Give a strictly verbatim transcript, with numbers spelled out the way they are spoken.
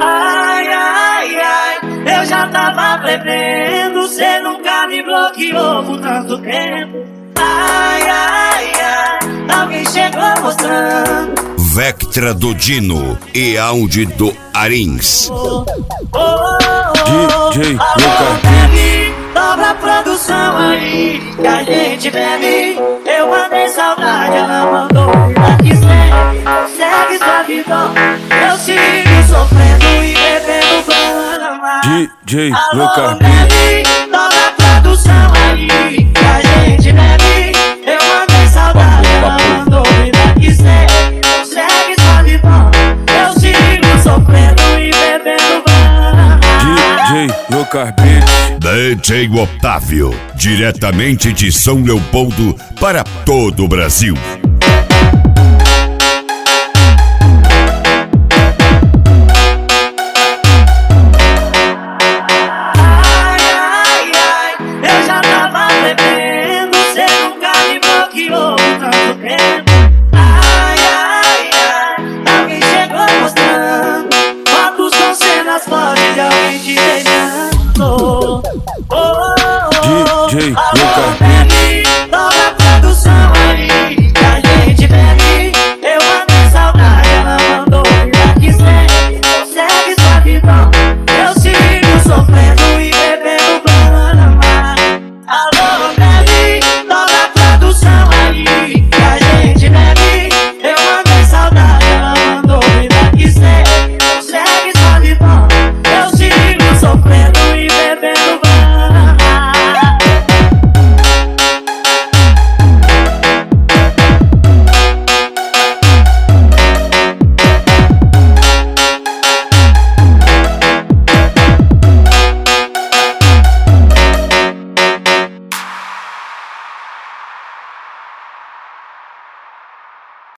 Ai, ai, ai, eu já tava bebendo, cê nunca me bloqueou por tanto tempo. Ai, ai, ai, alguém chegou mostrando Vectra do Dino e Audi do Arins. oh, oh, oh, D J alô, bebe, dobra a produção aí que a gente bebe. Eu mandei saudade, ela mandou vida que segue. Segue sua vida, eu sigo sofrendo e bebendo Brahma. D J Alô, Lucas bebe, dobra a produção aí que a gente bebe. Eu mandei saudade, ela mandou vida que segue. Segue sua vida, eu sigo sofrendo e bebendo Brahma. D J Lucas Beats. D J Otávio, diretamente de São Leopoldo para todo o Brasil.